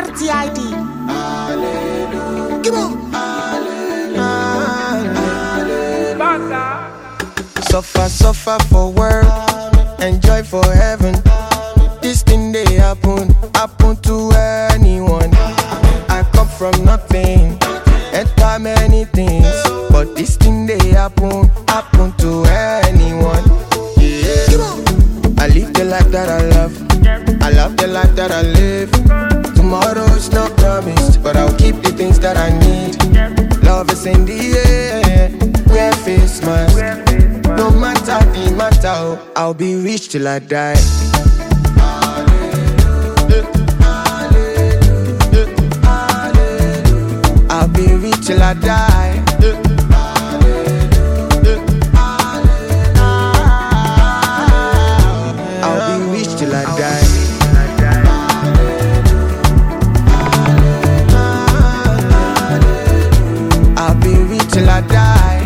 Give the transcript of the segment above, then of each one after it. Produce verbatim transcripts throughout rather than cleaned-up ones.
T I D. Hallelujah. Come on. Hallelujah. Suffer, suffer for work, enjoy for heaven. This thing they happen, happen to anyone. I come from nothing, enter many things, but this thing they happen, happen to anyone. Yeah. I live the life that I love, I love the life that I live. Tomorrow's not promised, but I'll keep the things that I need. Love is in the air, wear face mask. No matter the matter, I'll be rich till I die. I'll be rich till I die. I'll be rich till I die. I'll be rich till I die.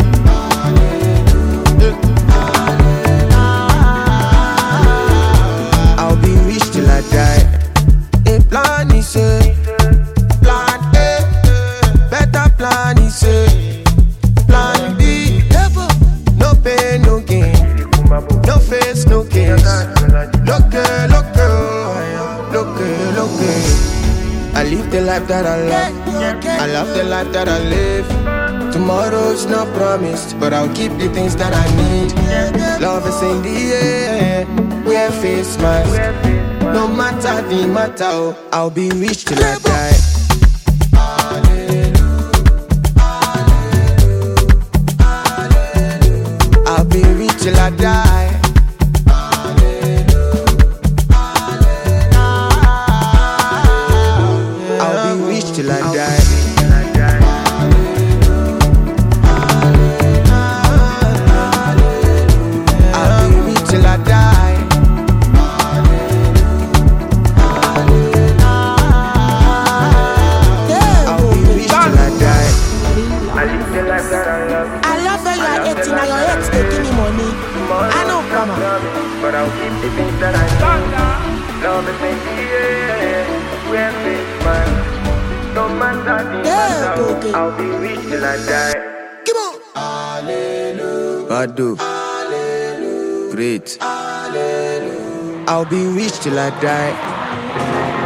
I'll be rich till I die. A plan is a plan A, better plan is a plan B. No pain, no gain, no face, no case. Look, look, look, look. I live the life that I love, I love the life that I live. Tomorrow's not promised, but I'll keep the things that I need. Love is in the air, wear face mask. No matter the matter, I'll be rich till I die. I'll be rich till I die. I'll be rich till I die. I'll be rich till I die. I'll be rich till I die. I live the life that I love. I love how you are eighteen and your ex they give me money. I know, come on. But I'll keep the things that I need. Love is in the air, wear face mask. No matter the Yeah, matter, okay. I'll be rich till I die. Come on. Badu, great. I'll be rich till I die.